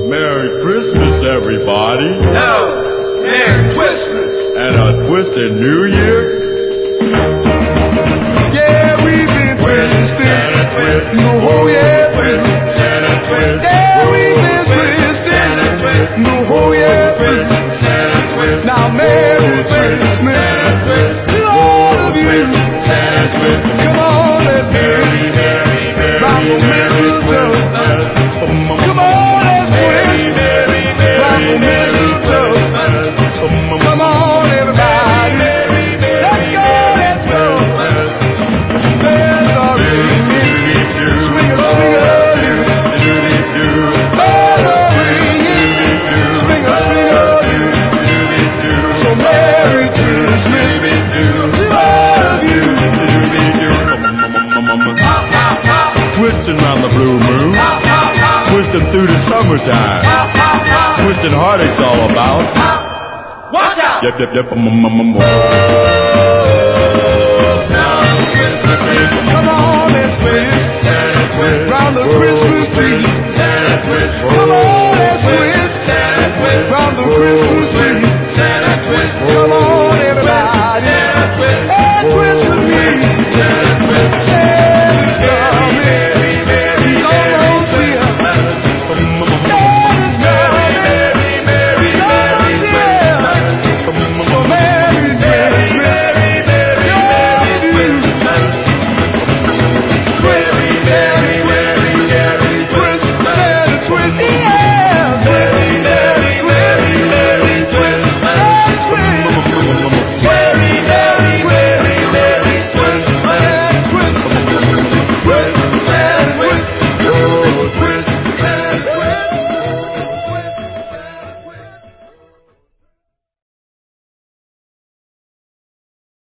Merry Christmas, everybody. No, Merry Christmas. And a twisted New Year. Yeah, we've been twisted. No, yeah, Santa twist. yeah, we've been twisted. No, yeah, now Merry Christmas to all of you. Come on, let's twist round the mistletoe. Come on, let's twist round the mistletoe. Come on, everybody. Let's go, let's go. Bells are ringing. Swing a, swing a. Bells are ringing. Swing a, swing a. So Merry Christmas to all of you. Twisting round the blue moon. Twisting through the summertime. Twisting heartaches all about. Watch out! Yep, yep, yep. Come on, let's twist round the Christmas tree. Come on, let's twist round the Christmas tree.